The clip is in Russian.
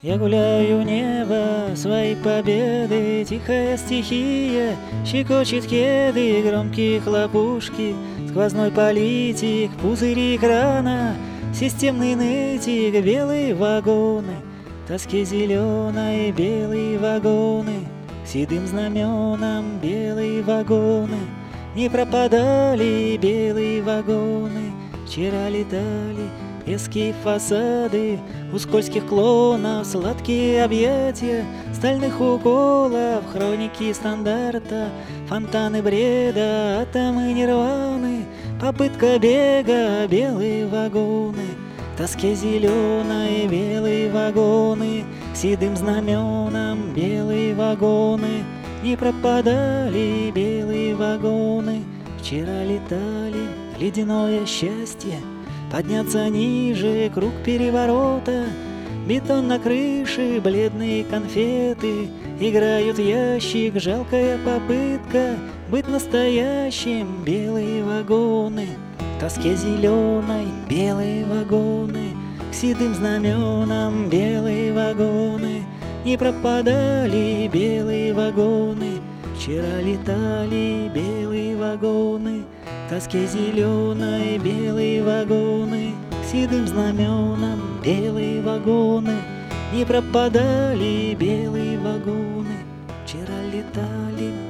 Я гуляю небо, свои победы, тихая стихия, щекочет кеды, громкие хлопушки, сквозной политик, пузыри экрана, системный нытик, белые вагоны, тоски зеленой, белые вагоны, седым знаменам белые вагоны, не пропадали белые вагоны, вчера летали пеские фасады, у скользких клонов сладкие объятия, стальных уколов, хроники стандарта, фонтаны бреда, атомы нирваны, попытка бега, белые вагоны, тоске зеленой, белые вагоны, седым знаменам белые вагоны, не пропадали белые вагоны, вчера летали ледяное счастье. Подняться ниже, круг переворота, бетон на крыше, бледные конфеты, играют в ящик, жалкая попытка быть настоящим, белые вагоны, тоске зеленой, белые вагоны, к седым знаменам белые вагоны, не пропадали белые вагоны, вчера летали белые вагоны, тоске зеленой, белые вагоны, к седым знаменам белые вагоны, не пропадали белые вагоны, вчера летали